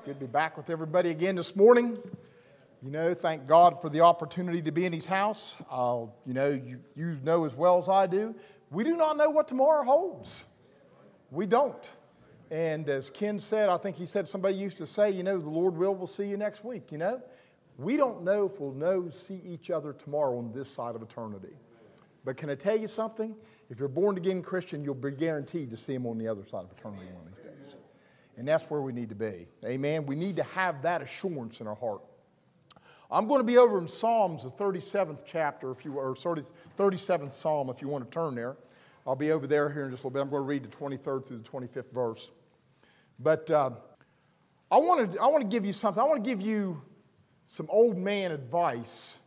Good to be back with everybody again this morning. Thank God for the opportunity to be in His house. You know as well as I do, we do not know what tomorrow holds. We don't. And as Ken said, I think he said, somebody used to say, the Lord we'll see you next week, We don't know if we'll see each other tomorrow on this side of eternity. But can I tell you something? If you're a born-again Christian, you'll be guaranteed to see Him on the other side of eternity one of these days. And that's where we need to be. Amen. We need to have that assurance in our heart. I'm going to be over in Psalms, the 37th chapter, 37th Psalm, if you want to turn there. I'll be over there here in just a little bit. I'm going to read the 23rd through the 25th verse. But I want to give you something. I want to give you some old man advice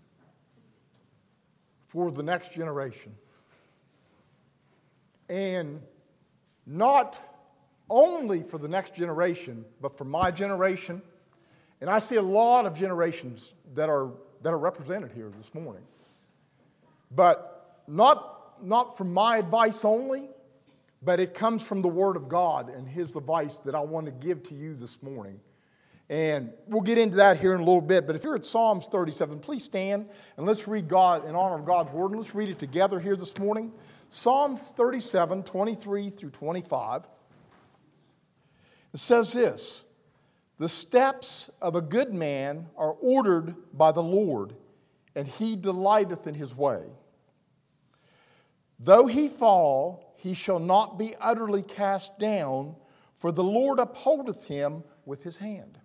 for the next generation. And not only for the next generation, but for my generation. And I see a lot of generations that are represented here this morning. But not from my advice only, but it comes from the Word of God and His advice that I want to give to you this morning. And we'll get into that here in a little bit. But if you're at Psalms 37, please stand and let's read God in honor of God's Word. And let's read it together here this morning. Psalms 37, 23 through 25. It says this: "The steps of a good man are ordered by the Lord, and He delighteth in his way. Though he fall, he shall not be utterly cast down, for the Lord upholdeth him with His hand.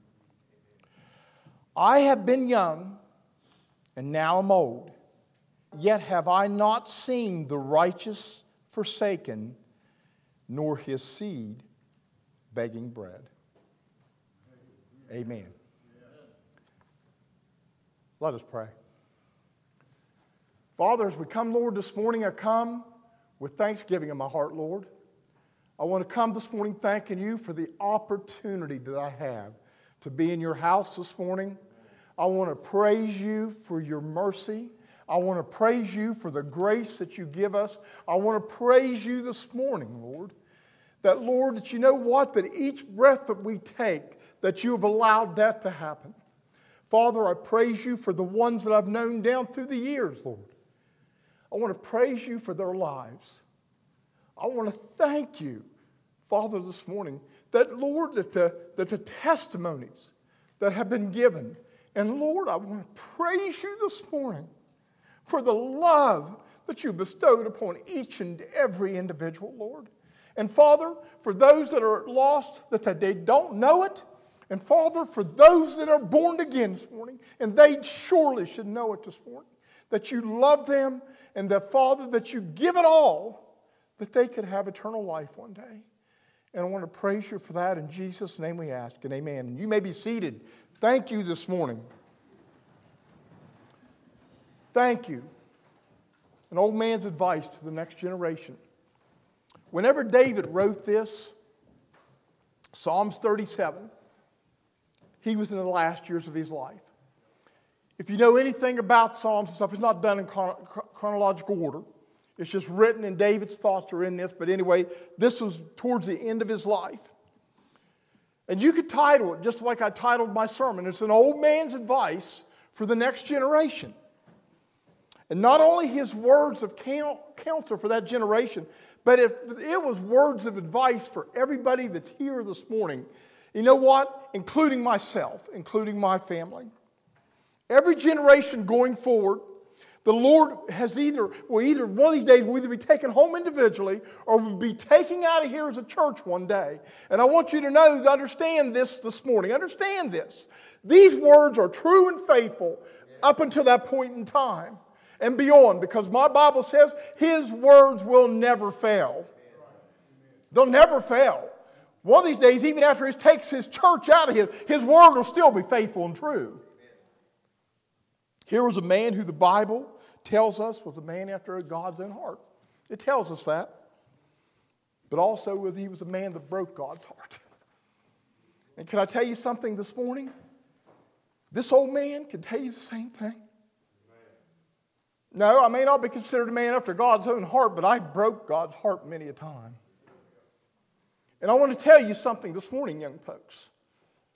I have been young, and now am old, yet have I not seen the righteous forsaken, nor his seed begging bread." Amen. Let us pray. Father, as we come, Lord, this morning, I come with thanksgiving in my heart, Lord. I want to come this morning thanking You for the opportunity that I have to be in Your house this morning. I want to praise You for Your mercy. I want to praise You for the grace that You give us. I want to praise You this morning, Lord. Lord, that You know what? That each breath that we take, that You have allowed that to happen. Father, I praise You for the ones that I've known down through the years, Lord. I want to praise You for their lives. I want to thank You, Father, this morning, that, Lord, that the testimonies that have been given. And, Lord, I want to praise You this morning for the love that You bestowed upon each and every individual, Lord. And, Father, for those that are lost, that they don't know it. And, Father, for those that are born again this morning, and they surely should know it this morning, that You love them, and that, Father, that You give it all, that they could have eternal life one day. And I want to praise You for that. In Jesus' name we ask, and amen. And you may be seated. Thank you this morning. Thank you. An old man's advice to the next generation. Whenever David wrote this, Psalms 37, he was in the last years of his life. If you know anything about Psalms and stuff, it's not done in chronological order. It's just written, and David's thoughts are in this. But anyway, this was towards the end of his life. And you could title it just like I titled my sermon. It's an old man's advice for the next generation. And not only his words of counsel for that generation, but if it was words of advice for everybody that's here this morning. You know what? Including myself, including my family. Every generation going forward, the Lord has either one of these days, we'll either be taken home individually or we'll be taken out of here as a church one day. And I want you to know, to understand this morning. Understand this. These words are true and faithful up until that point in time and beyond, because my Bible says His words will never fail. They'll never fail. One of these days, even after He takes His church out of here, His word will still be faithful and true. Here was a man who the Bible tells us was a man after God's own heart. It tells us that. But also he was a man that broke God's heart. And can I tell you something this morning? This old man can tell you the same thing. No, I may not be considered a man after God's own heart, but I broke God's heart many a time. And I want to tell you something this morning, young folks.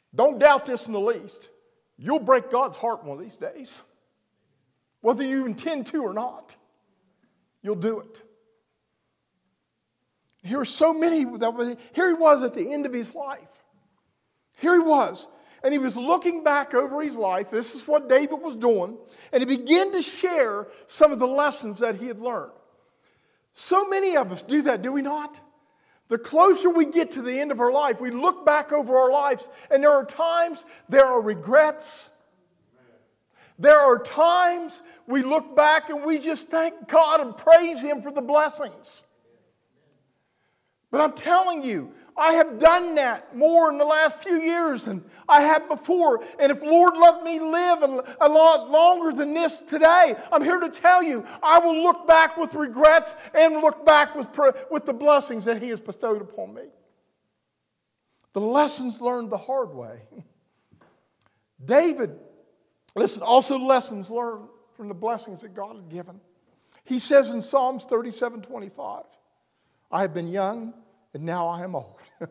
Don't doubt this in the least. You'll break God's heart one of these days. Whether you intend to or not, you'll do it. Here are so many, here he was at the end of his life. Here he was. And he was looking back over his life. This is what David was doing. And he began to share some of the lessons that he had learned. So many of us do that, do we not? The closer we get to the end of our life, we look back over our lives, and there are times there are regrets. There are times we look back and we just thank God and praise Him for the blessings. But I'm telling you, I have done that more in the last few years than I have before. And if Lord let me live a lot longer than this today, I'm here to tell you, I will look back with regrets and look back with the blessings that He has bestowed upon me. The lessons learned the hard way. David, listen, also lessons learned from the blessings that God had given. He says in Psalms 37:25, I have been young and now I am old.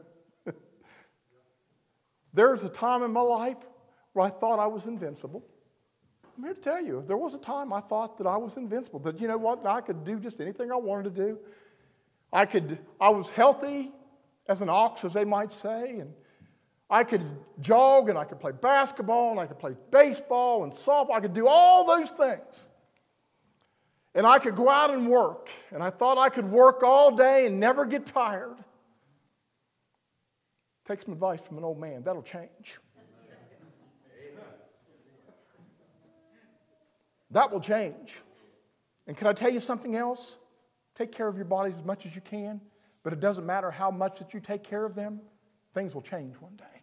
There's a time in my life where I thought I was invincible. I'm here to tell you, there was a time I thought that I was invincible. That, you know what, I could do just anything I wanted to do. I was healthy as an ox, as they might say, and I could jog, and I could play basketball, and I could play baseball and softball. I could do all those things. And I could go out and work, and I thought I could work all day and never get tired. Take some advice from an old man. That'll change. That will change. And can I tell you something else? Take care of your bodies as much as you can, but it doesn't matter how much that you take care of them, things will change one day.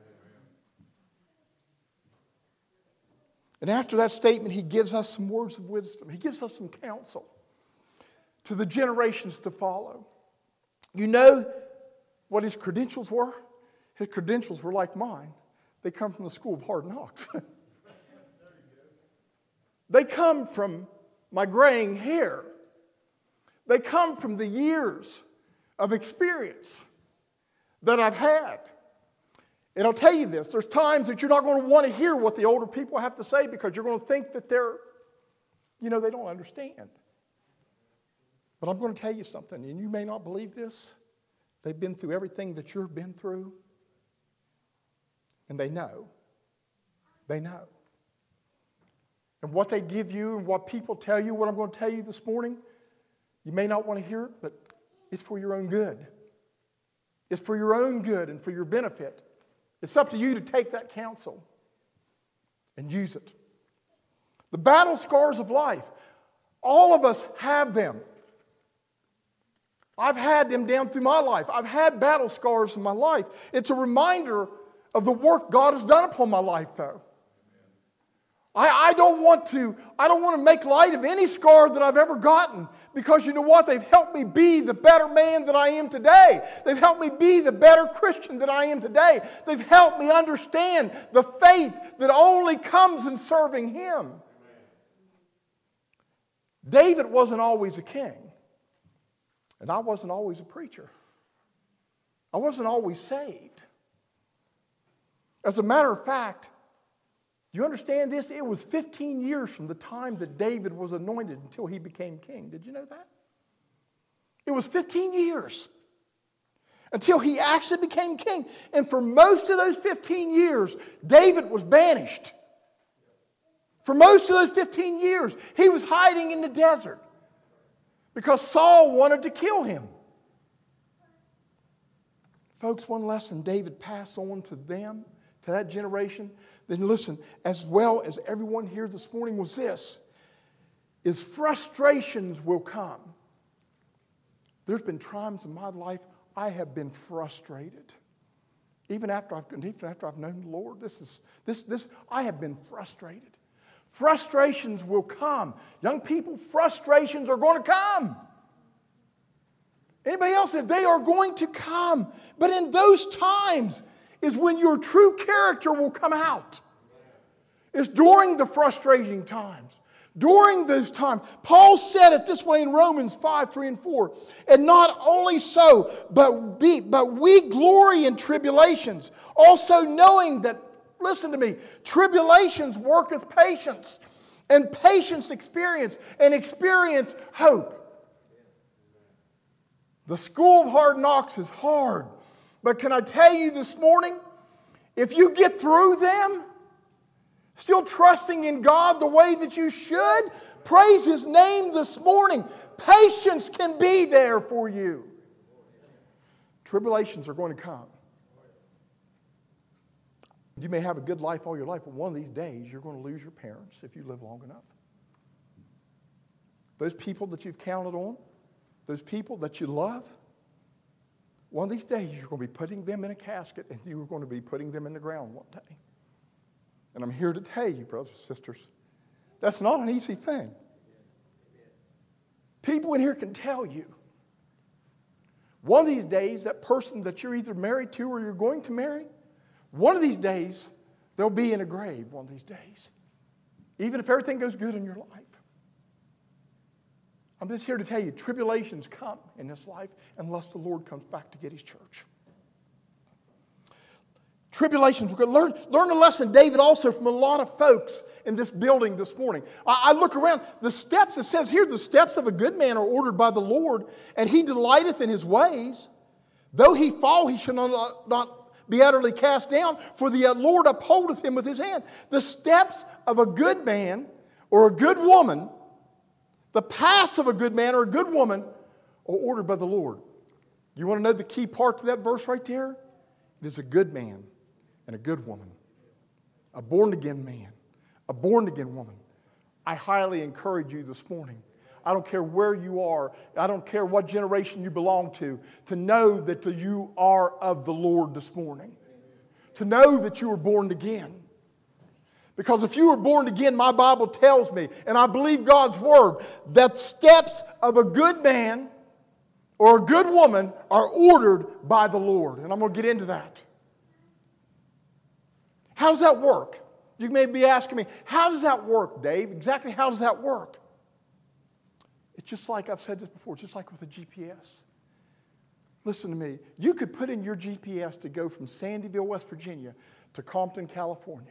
And after that statement, he gives us some words of wisdom. He gives us some counsel to the generations to follow. You know what his credentials were? His credentials were like mine. They come from the school of hard knocks. They come from my graying hair. They come from the years of experience that I've had. And I'll tell you this, there's times that you're not going to want to hear what the older people have to say because you're going to think that they don't understand. But I'm going to tell you something, and you may not believe this. They've been through everything that you've been through. And they know. They know. And what they give you and what people tell you, what I'm going to tell you this morning, you may not want to hear it, but it's for your own good. It's for your own good and for your benefit. It's up to you to take that counsel and use it. The battle scars of life, all of us have them. I've had them down through my life. I've had battle scars in my life. It's a reminder of the work God has done upon my life, though. I don't want to make light of any scar that I've ever gotten, because you know what? They've helped me be the better man that I am today. They've helped me be the better Christian that I am today. They've helped me understand the faith that only comes in serving Him. David wasn't always a king, and I wasn't always a preacher. I wasn't always saved. As a matter of fact, you understand this? It was 15 years from the time that David was anointed until he became king. Did you know that? It was 15 years until he actually became king. And for most of those 15 years, David was banished. For most of those 15 years, he was hiding in the desert because Saul wanted to kill him. Folks, one lesson David passed on to them, to that generation, then listen, as well as everyone here this morning, was this, is frustrations will come. There's been times in my life I have been frustrated. Even after I've known the Lord, I have been frustrated. Frustrations will come. Young people, frustrations are going to come. Anybody else, they are going to come. But in those times is when your true character will come out. It's during the frustrating times, During those times, Paul said it this way in Romans 5, 3, and 4. And not only so, but we glory in tribulations, also knowing that, listen to me, tribulations worketh patience, and patience experience, and experience hope. The school of hard knocks is hard. But can I tell you this morning, if you get through them, still trusting in God the way that you should, praise His name this morning. Patience can be there for you. Tribulations are going to come. You may have a good life all your life, but one of these days you're going to lose your parents if you live long enough. Those people that you've counted on, those people that you love, one of these days you're going to be putting them in a casket and you're going to be putting them in the ground one day. And I'm here to tell you, brothers and sisters, that's not an easy thing. People in here can tell you. One of these days, that person that you're either married to or you're going to marry, one of these days, they'll be in a grave one of these days. Even if everything goes good in your life. I'm just here to tell you, tribulations come in this life unless the Lord comes back to get His church. Tribulations. We're going to learn a lesson, David, also from a lot of folks in this building this morning. I look around. The steps, it says here, the steps of a good man are ordered by the Lord, and he delighteth in his ways. Though he fall, he shall not be utterly cast down, for the Lord upholdeth him with His hand. The steps of a good man or a good woman, the paths of a good man or a good woman, are ordered by the Lord. You want to know the key parts of that verse right there? It is a good man and a good woman, a born-again man, a born-again woman. I highly encourage you this morning, I don't care where you are, I don't care what generation you belong to know that you are of the Lord this morning. To know that you were born again. Because if you were born again, my Bible tells me, and I believe God's Word, that steps of a good man or a good woman are ordered by the Lord. And I'm going to get into that. How does that work? You may be asking me, how does that work, Dave? Exactly how does that work? It's just like, I've said this before, just like with a GPS. Listen to me. You could put in your GPS to go from Sandyville, West Virginia to Compton, California.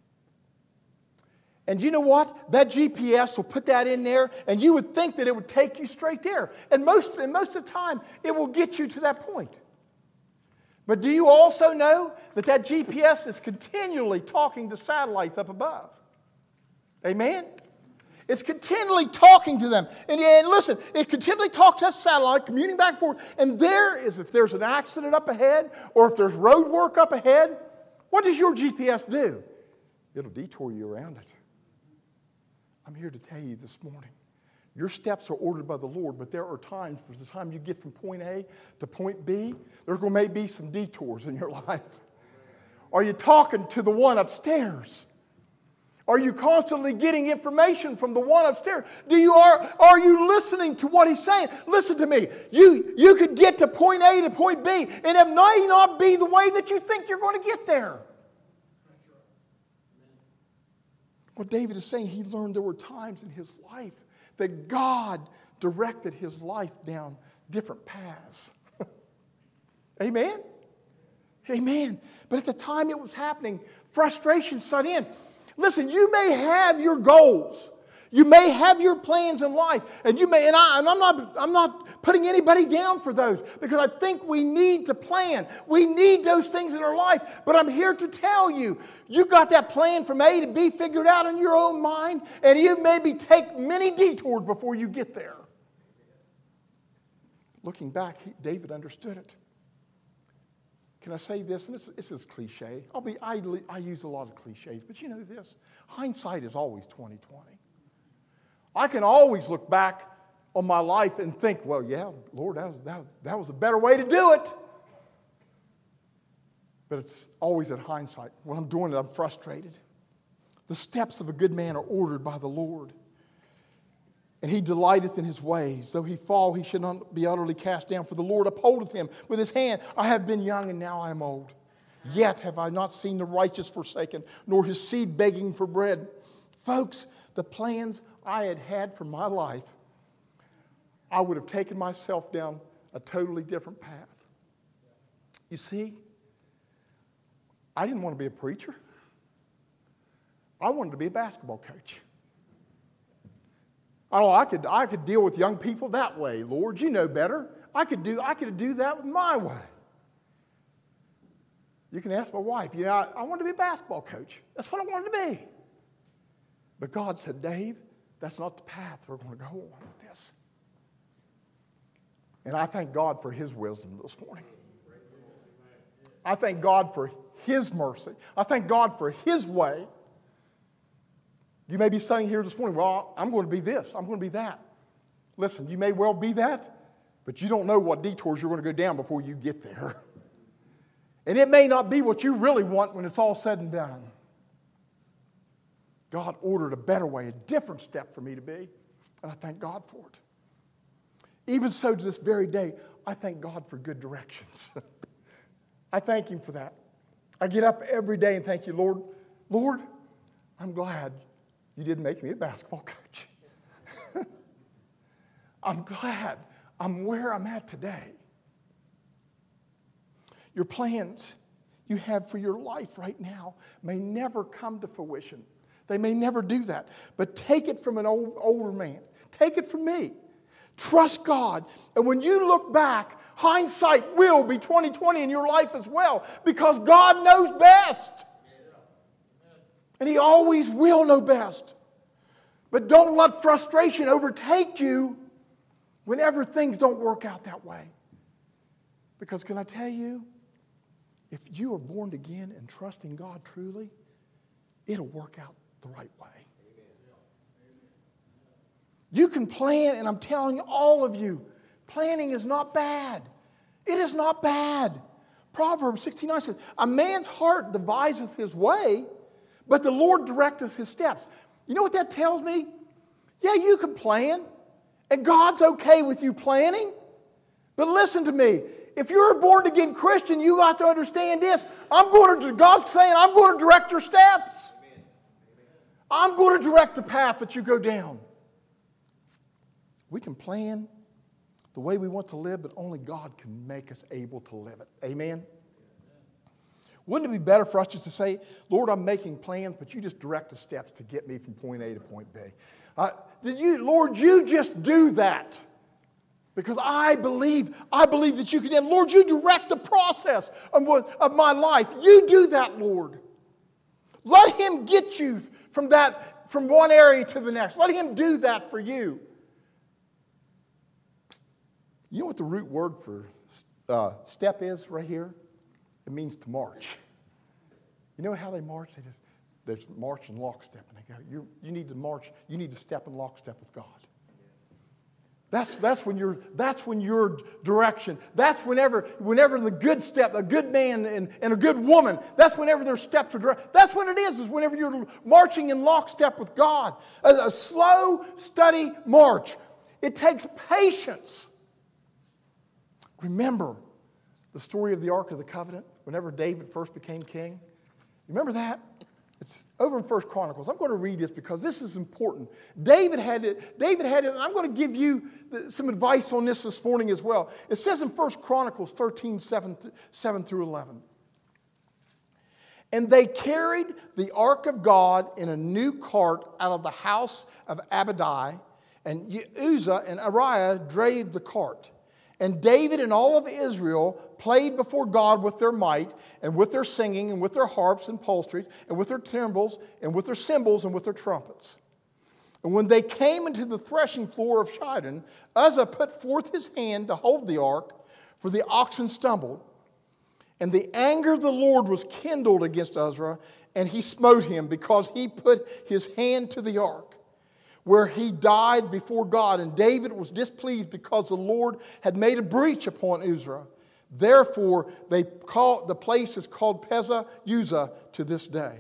And you know what? That GPS will put that in there, and you would think that it would take you straight there. And most of the time, it will get you to that point. But do you also know that that GPS is continually talking to satellites up above? Amen? It's continually talking to them. And listen, it continually talks to that satellite, commuting back and forth. And if there's an accident up ahead, or if there's road work up ahead, what does your GPS do? It'll detour you around it. I'm here to tell you this morning, your steps are ordered by the Lord, but there are times, by the time you get from point A to point B, there may be some detours in your life. Are you talking to the one upstairs? Are you constantly getting information from the one upstairs? Are you listening to what he's saying? Listen to me. You could get to point A to point B, and it may not be the way that you think you're going to get there. What David is saying, he learned there were times in his life that God directed his life down different paths. Amen? Amen. But at the time it was happening, frustration set in. Listen, you may have your goals. You may have your plans in life. And I'm not putting anybody down for those, because I think we need to plan. We need those things in our life. But I'm here to tell you, you got that plan from A to B figured out in your own mind, and you maybe take many detours before you get there. Looking back, David understood it. Can I say this? And this is cliche. I use a lot of cliches, but you know this. Hindsight is always 20/20. I can always look back on my life and think, well, yeah, Lord, that was a better way to do it. But it's always in hindsight. When I'm doing it, I'm frustrated. The steps of a good man are ordered by the Lord, and he delighteth in his ways. Though he fall, he should not be utterly cast down, for the Lord upholdeth him with his hand. I have been young, and now I am old. Yet have I not seen the righteous forsaken, nor his seed begging for bread. Folks, the plans I had had for my life, I would have taken myself down a totally different path. You see, I didn't want to be a preacher. I wanted to be a basketball coach. Oh, I could deal with young people that way, Lord. You know better. I could do that my way. You can ask my wife. You know, I wanted to be a basketball coach. That's what I wanted to be. But God said, Dave, that's not the path we're going to go on with this. And I thank God for His wisdom this morning. I thank God for His mercy. I thank God for His way. You may be sitting here this morning, well, I'm going to be this, I'm going to be that. Listen, you may well be that, but you don't know what detours you're going to go down before you get there. And it may not be what you really want when it's all said and done. God ordered a better way, a different step for me to be, and I thank God for it. Even so, to this very day, I thank God for good directions. I thank Him for that. I get up every day and thank You, Lord. Lord, I'm glad You didn't make me a basketball coach. I'm glad I'm where I'm at today. Your plans you have for your life right now may never come to fruition. They may never do that. But take it from an older man. Take it from me. Trust God. And when you look back, hindsight will be 20/20 in your life as well, because God knows best. And He always will know best. But don't let frustration overtake you whenever things don't work out that way. Because can I tell you, if you are born again and trusting God truly, it'll work out the right way. You can plan, and I'm telling all of you, planning is not bad. It is not bad. Proverbs 16:9 says, a man's heart deviseth his way, but the Lord directeth his steps. You know what that tells me? Yeah, you can plan, and God's okay with you planning. But listen to me. If you're a born-again Christian, you got to understand this. God's saying, I'm going to direct your steps. I'm going to direct the path that you go down. We can plan the way we want to live, but only God can make us able to live it. Amen? Wouldn't it be better for us just to say, Lord, I'm making plans, but you just direct the steps to get me from point A to point B. Lord, you just do that. Because I believe that you can. And Lord, you direct the process of my life. You do that, Lord. Let Him get you from one area to the next. Let Him do that for you. You know what the root word for step is right here? It means to march. You know how they march? They march in lockstep, and they go. You need to march. You need to step in lockstep with God. That's when your direction. That's whenever the good step, a good man and a good woman. That's whenever their steps are direct. That's when it is whenever you're marching in lockstep with God. A slow, steady march. It takes patience. Remember the story of the Ark of the Covenant. Whenever David first became king, you remember that? It's over in 1 Chronicles. I'm going to read this because this is important. David had it, and I'm going to give you some advice on this morning as well. It says in 1 Chronicles 13, 7 through 11. And they carried the ark of God in a new cart out of the house of Abadai, and Uzzah and Ariah drave the cart. And David and all of Israel played before God with their might, and with their singing, and with their harps and psalteries, and with their timbrels, and with their cymbals, and with their trumpets. And when they came into the threshing floor of Shidon, Uzzah put forth his hand to hold the ark, for the oxen stumbled. And the anger of the Lord was kindled against Uzzah, and he smote him, because he put his hand to the ark, where he died before God. And David was displeased because the Lord had made a breach upon Uzzah. Therefore, the place is called Pezah Uzzah to this day.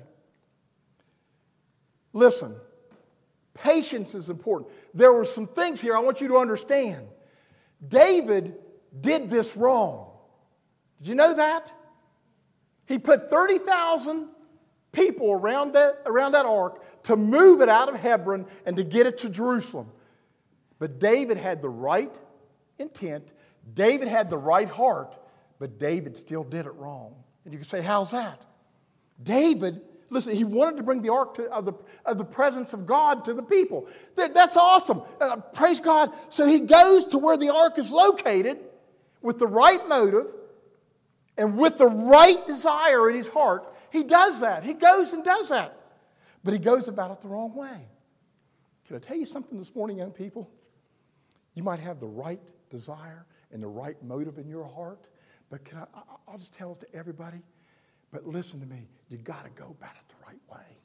Listen, patience is important. There were some things here I want you to understand. David did this wrong. Did you know that? He put 30,000 people around that ark to move it out of Hebron and to get it to Jerusalem. But David had the right intent. David had the right heart, but David still did it wrong. And you can say, how's that? David, listen, he wanted to bring the ark of the presence of God to the people. That's awesome. Praise God. So he goes to where the ark is located with the right motive and with the right desire in his heart. He does that. He goes and does that. But he goes about it the wrong way. Can I tell you something this morning, young people? You might have the right desire and the right motive in your heart, but I'll just tell it to everybody. But listen to me, you got to go about it the right way.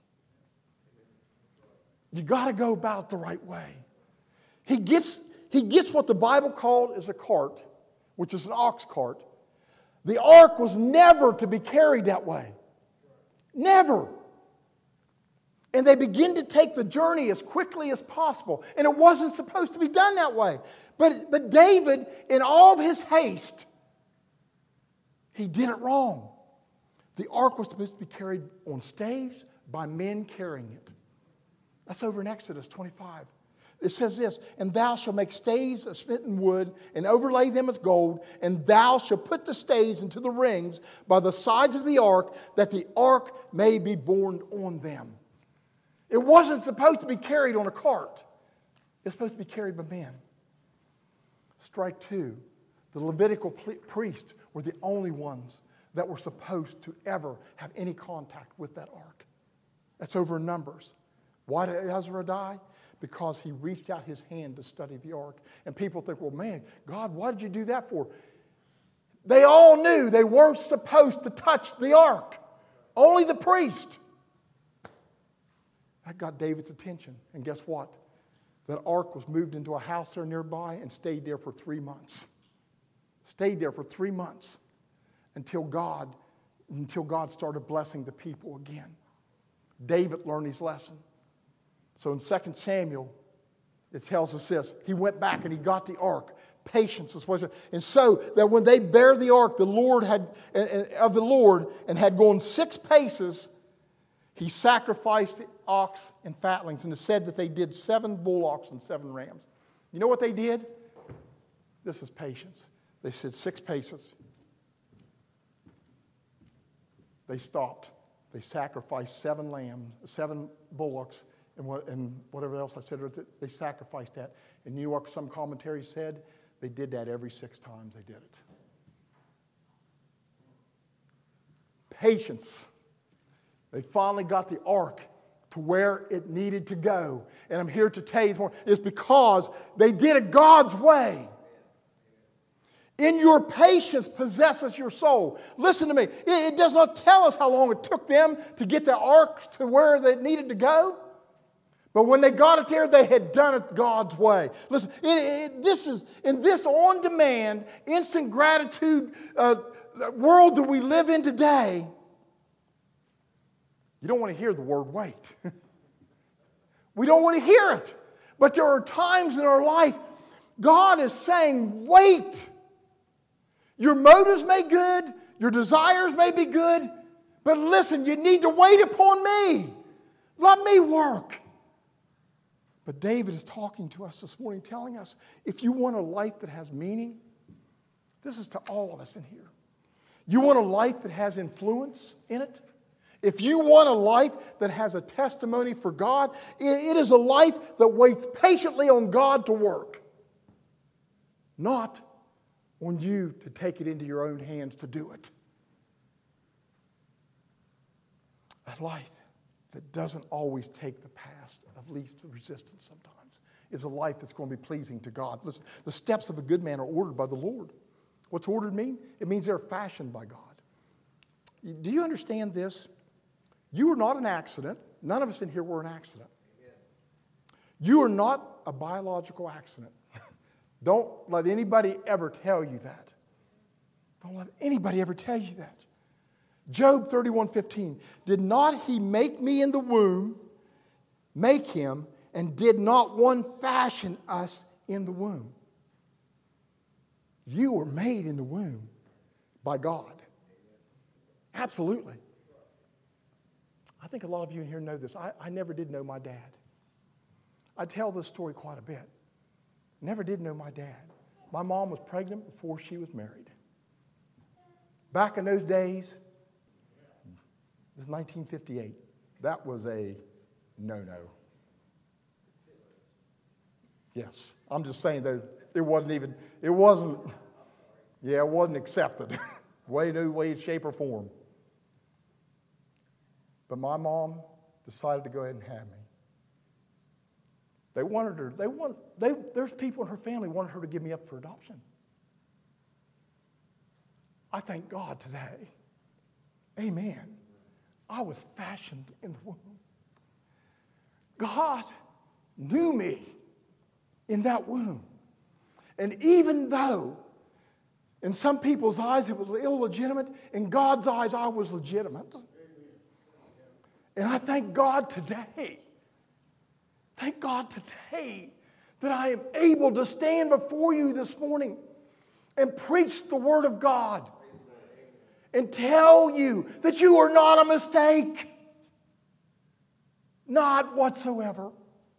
You got to go about it the right way. He gets what the Bible called as a cart, which is an ox cart. The ark was never to be carried that way. Never. And they begin to take the journey as quickly as possible. And it wasn't supposed to be done that way. But David, in all of his haste, he did it wrong. The ark was supposed to be carried on staves by men carrying it. That's over in Exodus 25. It says this, and thou shalt make staves of smitten wood and overlay them with gold, and thou shalt put the staves into the rings by the sides of the ark, that the ark may be borne on them. It wasn't supposed to be carried on a cart. It's supposed to be carried by men. Strike two. The Levitical priests were the only ones that were supposed to ever have any contact with that ark. That's over in Numbers. Why did Ezra die? Because he reached out his hand to study the ark. And people think, well, man, God, why did you do that for? They all knew they weren't supposed to touch the ark. Only the priest. That got David's attention. And guess what? That ark was moved into a house there nearby and stayed there for 3 months. Stayed there for 3 months until God started blessing the people again. David learned his lesson. So in 2 Samuel, it tells us this. He went back and he got the ark. Patience is what. And so that when they bare the ark, the Lord had gone 6 paces, he sacrificed the ox and fatlings. And it said that they did 7 bullocks and 7 rams. You know what they did? This is patience. They said 6 paces. They stopped. They sacrificed 7 lambs, 7 bullocks, and whatever else I said. They sacrificed that. And you know what some commentaries said? They did that every 6 times they did it. Patience. They finally got the ark to where it needed to go. And I'm here to tell you this morning, it's because they did it God's way. In your patience possesses your soul. Listen to me. It does not tell us how long it took them to get the ark to where they needed to go. But when they got it there, they had done it God's way. Listen, this is in this on-demand, instant gratitude world that we live in today. You don't want to hear the word wait. We don't want to hear it. But there are times in our life, God is saying, wait. Your motives may be good, your desires may be good, but listen, you need to wait upon me. Let me work. But David is talking to us this morning, telling us, if you want a life that has meaning, this is to all of us in here. You want a life that has influence in it? If you want a life that has a testimony for God, it is a life that waits patiently on God to work. Not on you to take it into your own hands to do it. A life that doesn't always take the path of least resistance sometimes is a life that's going to be pleasing to God. Listen, the steps of a good man are ordered by the Lord. What's ordered mean? It means they're fashioned by God. Do you understand this? You are not an accident. None of us in here were an accident. You are not a biological accident. Don't let anybody ever tell you that. Don't let anybody ever tell you that. Job 31:15. Did not he make me in the womb, make him, and did not one fashion us in the womb? You were made in the womb by God. Absolutely. think a lot of you in here know this. I never did know my dad. I tell this story quite a bit. Never did know my dad. My mom was pregnant before she was married. Back in those days, this is 1958. That was a no-no. Yes, I'm just saying that it wasn't accepted. No way, shape, or form. But my mom decided to go ahead and have me. They wanted her, there's people in her family who wanted her to give me up for adoption. I thank God today. Amen. I was fashioned in the womb. God knew me in that womb. And even though in some people's eyes it was illegitimate, in God's eyes I was legitimate. And I thank God today that I am able to stand before you this morning and preach the Word of God and tell you that you are not a mistake. Not whatsoever.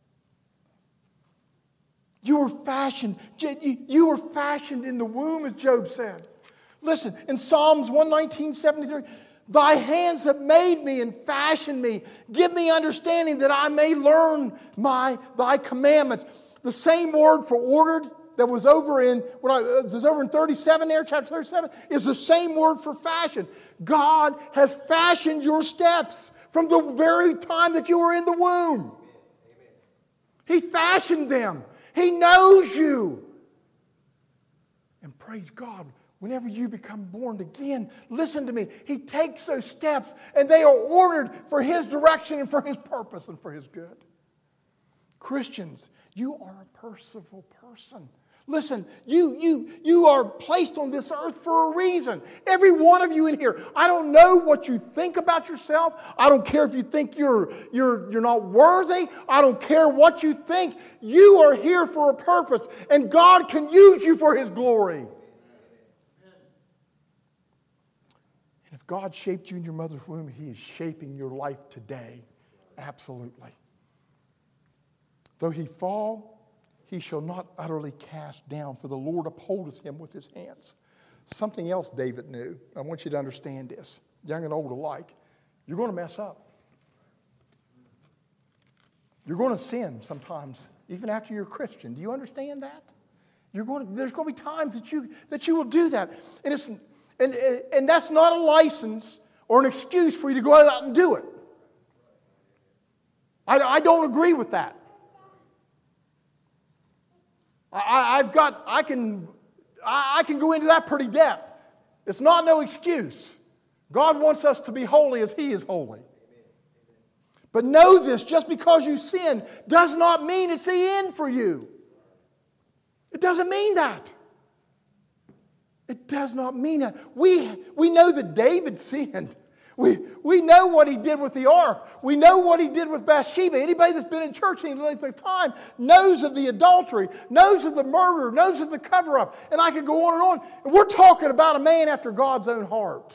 You were fashioned in the womb, as Job said. Listen, in Psalms 119:73, thy hands have made me and fashioned me. Give me understanding that I may learn thy commandments. The same word for ordered that was over in 37 there, chapter 37, is the same word for fashion. God has fashioned your steps from the very time that you were in the womb. He fashioned them. He knows you. And praise God, whenever you become born again, listen to me, He takes those steps and they are ordered for His direction and for His purpose and for His good. Christians, you are a merciful person. Listen, you are placed on this earth for a reason. Every one of you in here. I don't know what you think about yourself. I don't care if you think you're not worthy. I don't care what you think. You are here for a purpose, and God can use you for His glory. And if God shaped you in your mother's womb, He is shaping your life today. Absolutely. Though he fall, he shall not utterly cast down, for the Lord upholdeth him with His hands. Something else David knew. I want you to understand this, young and old alike. You're going to mess up. You're going to sin sometimes, even after you're a Christian. Do you understand that? There's going to be times that you will do that. And that's not a license or an excuse for you to go out and do it. I don't agree with that. I can go into that pretty depth. It's not no excuse. God wants us to be holy as He is holy. But know this, just because you sin does not mean it's the end for you. It doesn't mean that. It does not mean that. We know that David sinned. We know what he did with the ark. We know what he did with Bathsheba. Anybody that's been in church any length of time knows of the adultery, knows of the murder, knows of the cover-up. And I could go on and on. And we're talking about a man after God's own heart.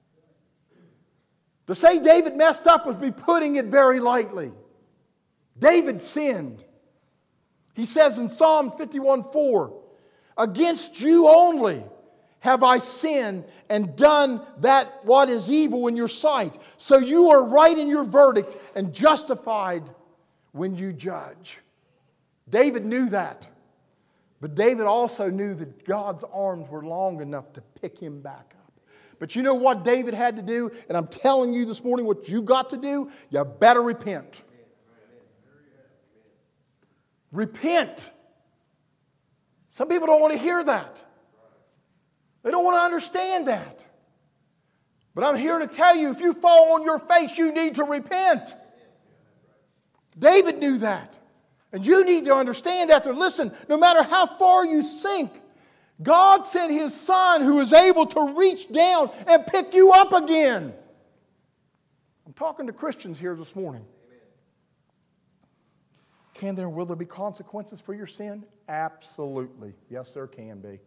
To say David messed up would be putting it very lightly. David sinned. He says in Psalm 51:4, against you only have I sinned and done that what is evil in your sight. So you are right in your verdict and justified when you judge. David knew that. But David also knew that God's arms were long enough to pick him back up. But you know what David had to do? And I'm telling you this morning what you got to do. You better repent. Repent. Some people don't want to hear that. They don't want to understand that. But I'm here to tell you, if you fall on your face, you need to repent. David knew that. And you need to understand that. So listen, no matter how far you sink, God sent His Son who is able to reach down and pick you up again. I'm talking to Christians here this morning. Can there, will there be consequences for your sin? Absolutely. Yes, there can be.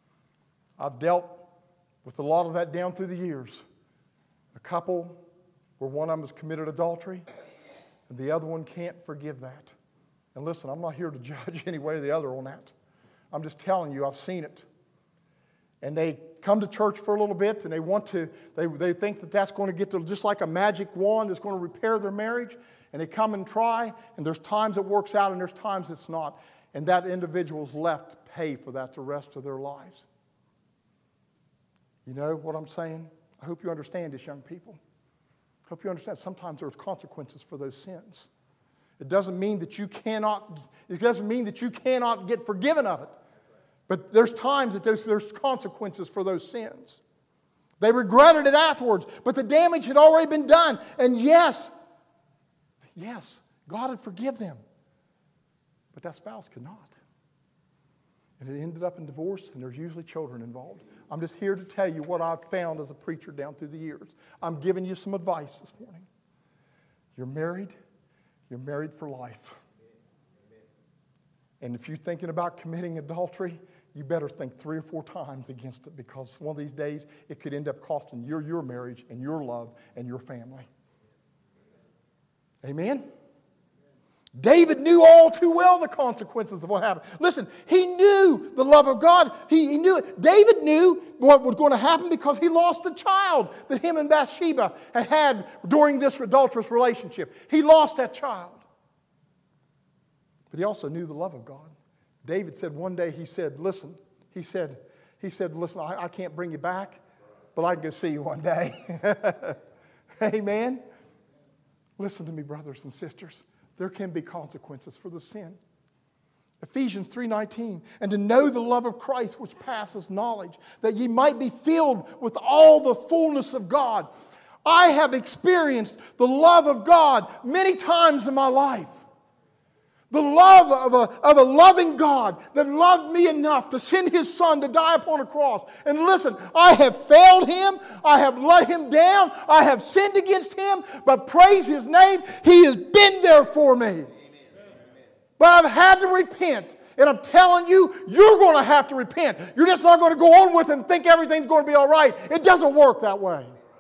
I've dealt with a lot of that down through the years. A couple where one of them has committed adultery and the other one can't forgive that. And listen, I'm not here to judge any way or the other on that. I'm just telling you, I've seen it. And they come to church for a little bit and they think that that's going to get to just like a magic wand that's going to repair their marriage. And they come and try, and there's times it works out and there's times it's not. And that individual's left to pay for that the rest of their lives. You know what I'm saying? I hope you understand this, young people. I hope you understand sometimes there's consequences for those sins. It doesn't mean that you cannot get forgiven of it. But there's times that there's consequences for those sins. They regretted it afterwards, but the damage had already been done. And yes, God would forgive them. But that spouse could not. And it ended up in divorce, and there's usually children involved. I'm just here to tell you what I've found as a preacher down through the years. I'm giving you some advice this morning. You're married for life. And if you're thinking about committing adultery, you better think 3 or 4 times against it, because one of these days it could end up costing you your marriage and your love and your family. Amen? David knew all too well the consequences of what happened. Listen, he knew the love of God. He knew it. David knew what was going to happen because he lost a child that him and Bathsheba had during this adulterous relationship. He lost that child. But he also knew the love of God. David said one day, listen, I can't bring you back, but I can go see you one day. Amen? Listen to me, brothers and sisters. There can be consequences for the sin. Ephesians 3:19, and to know the love of Christ which passes knowledge, that ye might be filled with all the fullness of God. I have experienced the love of God many times in my life. The love of a loving God that loved me enough to send His Son to die upon a cross. And listen, I have failed Him. I have let Him down. I have sinned against Him. But praise His name, He has been there for me. Amen. But I've had to repent. And I'm telling you, you're going to have to repent. You're just not going to go on with it and think everything's going to be all right. It doesn't work that way.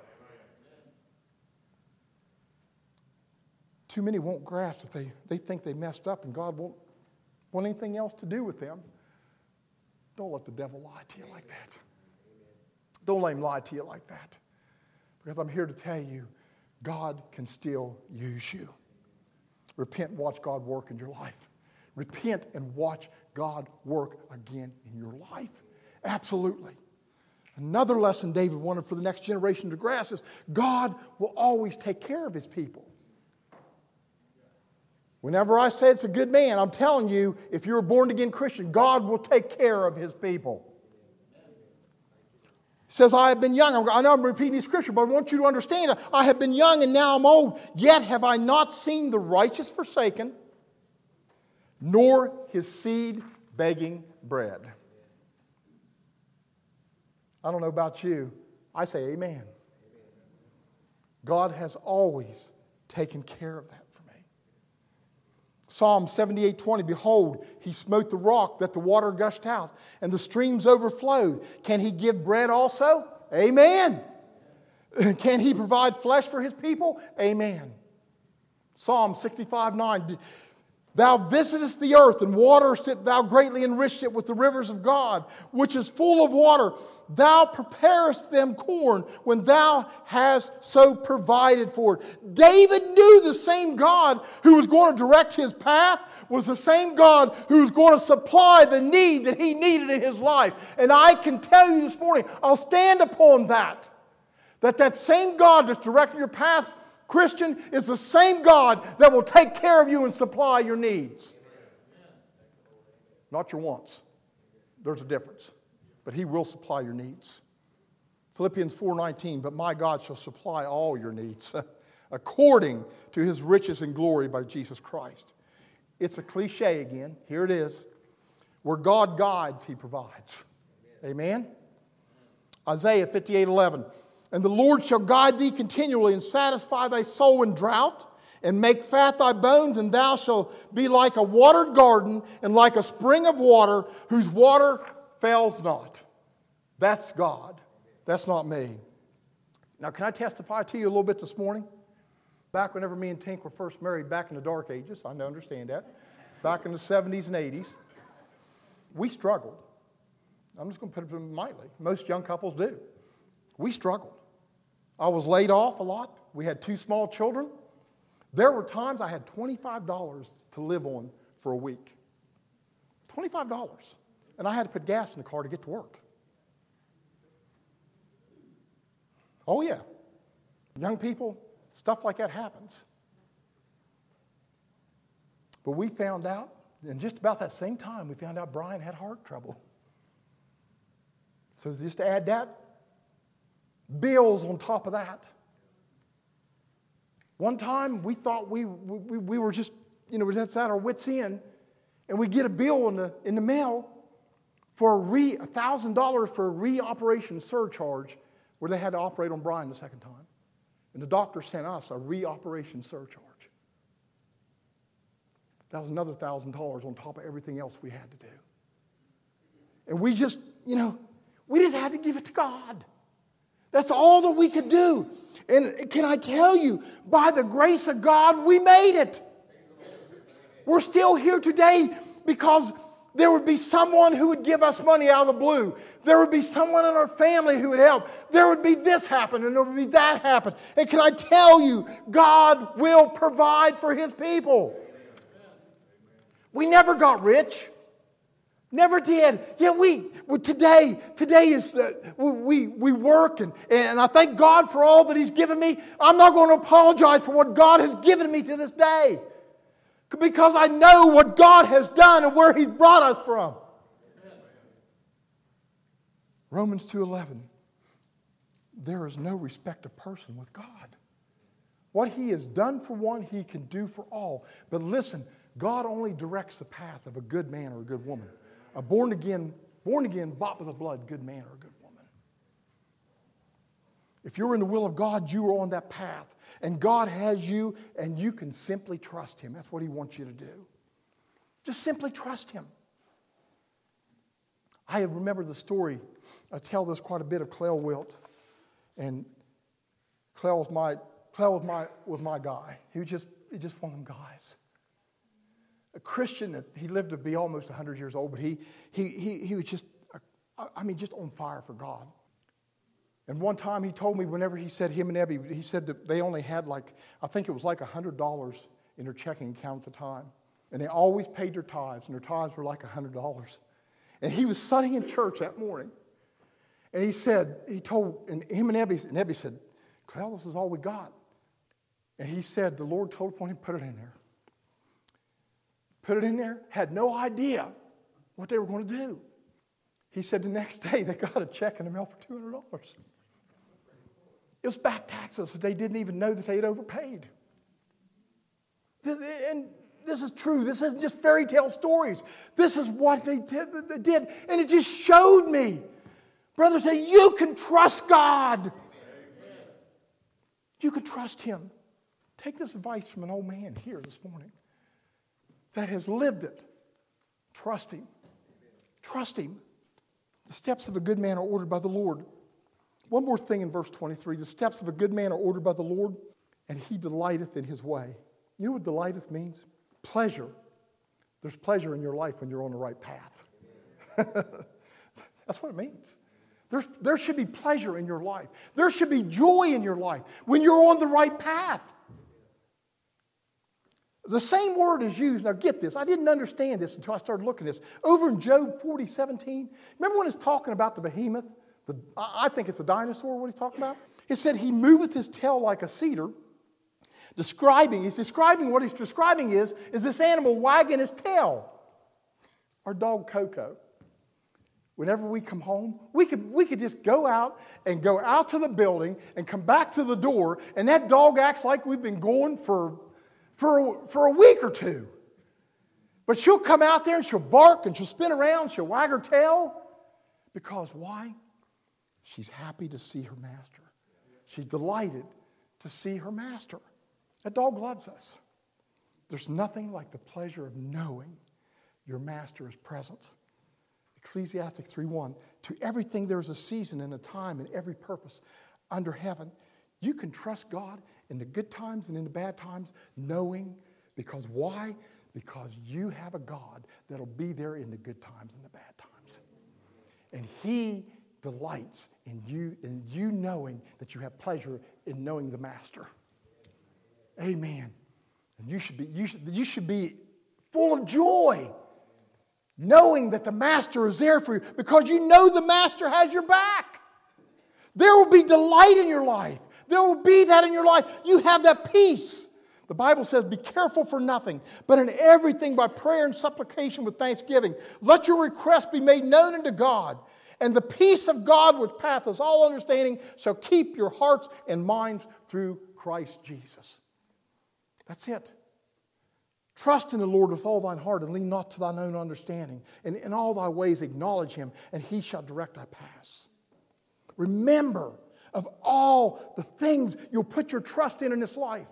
Too many won't grasp that they think they messed up and God won't want anything else to do with them. Don't let the devil lie to you like that. Don't let him lie to you like that. Because I'm here to tell you, God can still use you. Repent and watch God work in your life. Repent and watch God work again in your life. Absolutely. Another lesson David wanted for the next generation to grasp is God will always take care of His people. Whenever I say it's a good man, I'm telling you, if you're a born-again Christian, God will take care of His people. He says, I have been young. I know I'm repeating the scripture, but I want you to understand, I have been young and now I'm old. Yet have I not seen the righteous forsaken, nor his seed begging bread. I don't know about you. I say amen. God has always taken care of that. Psalm 78:20, behold, He smote the rock that the water gushed out, and the streams overflowed. Can He give bread also? Amen. Can He provide flesh for His people? Amen. Psalm 65:9, Thou visitest the earth, and waterest it, Thou greatly enriched it with the rivers of God, which is full of water. Thou preparest them corn when Thou hast so provided for it. David knew the same God who was going to direct his path was the same God who was going to supply the need that he needed in his life. And I can tell you this morning, I'll stand upon that same God that's directing your path, Christian, is the same God that will take care of you and supply your needs. Not your wants. There's a difference. But He will supply your needs. Philippians 4:19, but my God shall supply all your needs according to His riches and glory by Jesus Christ. It's a cliche again. Here it is. Where God guides, He provides. Amen? Isaiah 58:11. And the Lord shall guide thee continually and satisfy thy soul in drought and make fat thy bones, and thou shalt be like a watered garden and like a spring of water whose water fails not. That's God. That's not me. Now, can I testify to you a little bit this morning? Back whenever me and Tink were first married, back in the dark ages, I understand that, back in the 70s and 80s, we struggled. I'm just going to put it mildly. Most young couples do. We struggled. I was laid off a lot. We had 2 small children. There were times I had $25 to live on for a week. $25. And I had to put gas in the car to get to work. Oh, yeah. Young people, stuff like that happens. But we found out, and just about that same time, we found out Brian had heart trouble. So just to add that, bills on top of that. One time we thought we were just, that's at our wits' end, and we get a bill in the mail for $1,000 for a reoperation surcharge where they had to operate on Brian the second time. And the doctor sent us a reoperation surcharge. That was another $1,000 on top of everything else we had to do. And we just had to give it to God. That's all that we could do. And can I tell you, by the grace of God, we made it. We're still here today because there would be someone who would give us money out of the blue. There would be someone in our family who would help. There would be this happen and there would be that happen. And can I tell you, God will provide for His people. We never got rich. Never did. Yeah, today is, we work and I thank God for all that He's given me. I'm not going to apologize for what God has given me to this day. Because I know what God has done and where He's brought us from. Romans 2:11. There is no respect of person with God. What He has done for one, He can do for all. But listen, God only directs the path of a good man or a good woman. A born again, bought with the blood, good man or a good woman. If you're in the will of God, you are on that path. And God has you, and you can simply trust Him. That's what He wants you to do. Just simply trust Him. I remember the story, I tell this quite a bit, of Clell Wilt. And Clell was my guy. He was just one of them guys. A Christian that he lived to be almost 100 years old, but he was just on fire for God. And one time he told me, whenever he said him and Ebby, he said that they only had I think it was $100 in their checking account at the time. And they always paid their tithes, and their tithes were $100. And he was sitting in church that morning, and and Ebby said, Clell, this is all we got. And he said, the Lord told upon him, put it in there. Put it in there, had no idea what they were going to do. He said the next day they got a check in the mail for $200. It was back taxes that they didn't even know that they had overpaid. And this is true. This isn't just fairy tale stories. This is what they did. And it just showed me, brothers, that you can trust God. You can trust Him. Take this advice from an old man here this morning that has lived it. Trust Him. Trust Him. The steps of a good man are ordered by the Lord. One more thing in verse 23. The steps of a good man are ordered by the Lord, and He delighteth in His way. You know what delighteth means? Pleasure. There's pleasure in your life when you're on the right path. That's what it means. There should be pleasure in your life. There should be joy in your life when you're on the right path. The same word is used. Now get this. I didn't understand this until I started looking at this. Over in Job 40:17, remember when it's talking about the behemoth? I think it's a dinosaur, what he's talking about. It said, he moveth his tail like a cedar. He's describing is this animal wagging his tail. Our dog Coco. Whenever we come home, we could just go out to the building and come back to the door, and that dog acts like we've been going for a week or two. But she'll come out there and she'll bark and she'll spin around, she'll wag her tail. Because why? She's happy to see her master. She's delighted to see her master. That dog loves us. There's nothing like the pleasure of knowing your master is present. Ecclesiastes 3:1, to everything there is a season and a time and every purpose under heaven. You can trust God in the good times and in the bad times, knowing, because why? Because you have a God that'll be there in the good times and the bad times. And He delights in you knowing that you have pleasure in knowing the Master. Amen. And you should be full of joy, knowing that the Master is there for you, because you know the Master has your back. There will be delight in your life. There will be that in your life. You have that peace. The Bible says, be careful for nothing, but in everything by prayer and supplication with thanksgiving. Let your requests be made known unto God. And the peace of God which passeth all understanding shall keep your hearts and minds through Christ Jesus. That's it. Trust in the Lord with all thine heart and lean not to thine own understanding. And in all thy ways acknowledge Him, and He shall direct thy paths. Remember of all the things you'll put your trust in this life.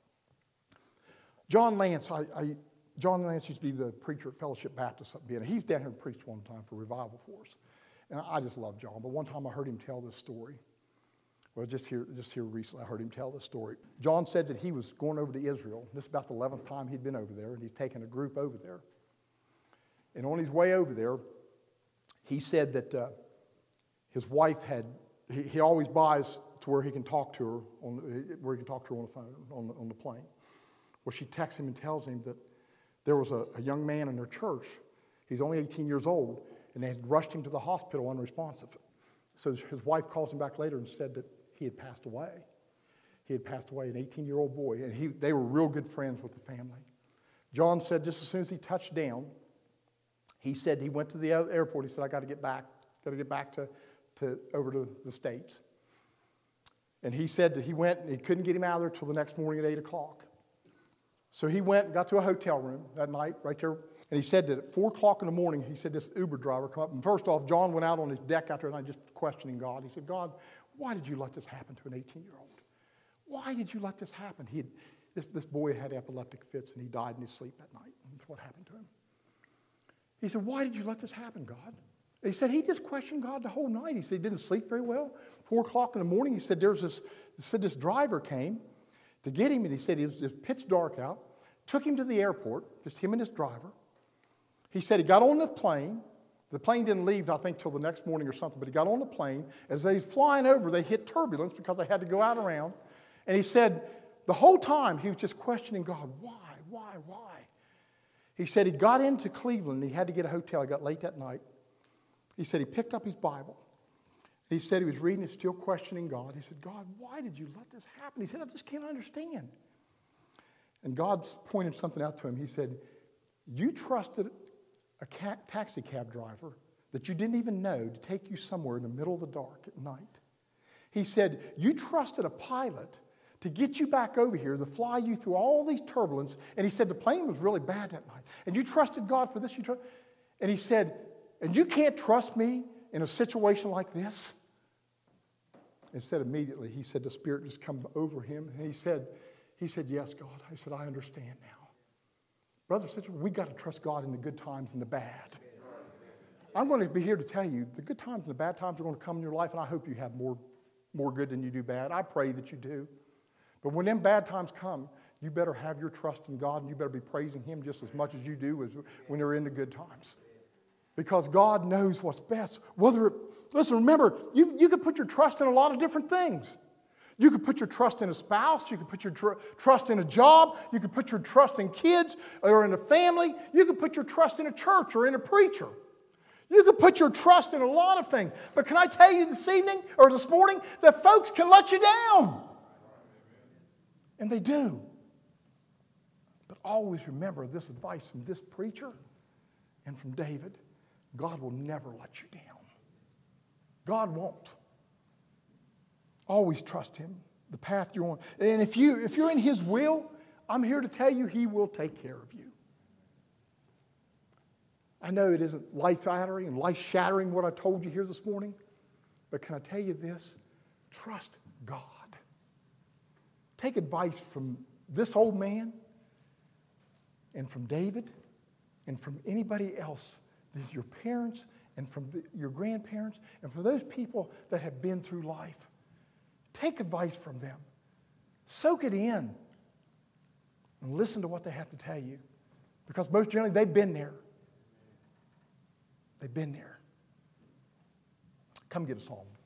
John Lance used to be the preacher at Fellowship Baptist up in. He's down here and preached one time for revival for us. And I just love John. But one time I heard him tell this story. Well, just here recently I heard him tell this story. John said that he was going over to Israel. This is about the 11th time he'd been over there, and he'd taken a group over there. And on his way over there, he said that his wife he always buys to where he can talk to her on the phone, on the plane. Well, she texts him and tells him that there was a young man in their church. He's only 18 years old, and they had rushed him to the hospital unresponsive. So his wife calls him back later and said that he had passed away. He had passed away, an 18-year-old boy, and they were real good friends with the family. John said just as soon as he touched down, he said he went to the airport. He said, I got to get back to over to the States. And he said that he went and he couldn't get him out of there till the next morning at 8 o'clock. So he went and got to a hotel room that night right there. And he said that at 4 o'clock in the morning, he said this Uber driver come up. And first off, John went out on his deck out there and I just questioning God. He said, God, why did you let this happen to an 18-year-old? Why did you let this happen? This boy had epileptic fits and he died in his sleep that night. That's what happened to him. He said, why did you let this happen, God? And he said he just questioned God the whole night. He said he didn't sleep very well. 4 o'clock in the morning, he said this driver came to get him, and he said it was pitch dark out, took him to the airport, just him and his driver. He said he got on the plane. The plane didn't leave, I think, till the next morning or something, but he got on the plane. As they was flying over, they hit turbulence because they had to go out around. And he said the whole time he was just questioning God, why? He said he got into Cleveland, and he had to get a hotel. He got late that night. He said he picked up his Bible. He said he was reading it, still questioning God. He said, God, why did you let this happen? He said, I just can't understand. And God pointed something out to him. He said, you trusted a taxi cab driver that you didn't even know to take you somewhere in the middle of the dark at night. He said, you trusted a pilot to get you back over here, to fly you through all these turbulence. And he said the plane was really bad that night. And you trusted God for this. And he said, and you can't trust me in a situation like this? Instead, immediately, he said the Spirit just come over him. And he said, yes, God. I said, I understand now. Brothers and sisters, we got to trust God in the good times and the bad. I'm going to be here to tell you the good times and the bad times are going to come in your life, and I hope you have more good than you do bad. I pray that you do. But when them bad times come, you better have your trust in God, and you better be praising Him just as much as you do when they're in the good times. Because God knows what's best. Listen, remember, you could put your trust in a lot of different things. You could put your trust in a spouse. You could put your trust in a job. You could put your trust in kids or in a family. You could put your trust in a church or in a preacher. You could put your trust in a lot of things. But can I tell you this evening or this morning that folks can let you down? And they do. But always remember this advice from this preacher and from David. God will never let you down. God won't. Always trust Him, the path you're on. And if you're in His will, I'm here to tell you He will take care of you. I know it isn't life-shattering and life-shattering what I told you here this morning, but can I tell you this? Trust God. Take advice from this old man and from David and from anybody else. There's your parents and from your grandparents and from those people that have been through life. Take advice from them. Soak it in and listen to what they have to tell you. Because most generally, they've been there. They've been there. Come get a psalm.